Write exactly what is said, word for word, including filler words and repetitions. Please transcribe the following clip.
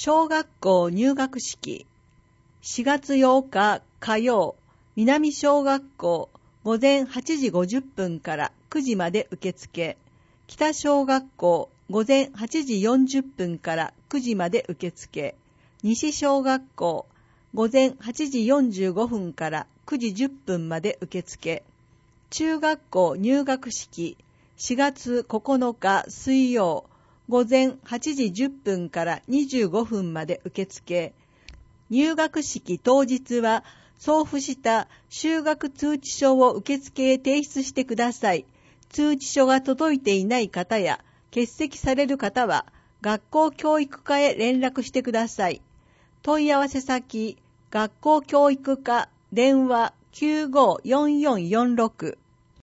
小学校入学式。しがつようか火曜、南小学校午前はちじごじゅっぷんからくじまで受付。北小学校午前はちじよんじゅっぷんからくじまで受付。西小学校午前はちじよんじゅうごふんからくじじゅっぷんまで受付。中学校入学式。しがつここのか水曜、午前はちじじゅっぷんからにじゅうごふんまで受付。入学式当日は送付した就学通知書を受付へ提出してください。通知書が届いていない方や欠席される方は学校教育課へ連絡してください。問い合わせ先、学校教育課、電話きゅうごよんよんよんろく。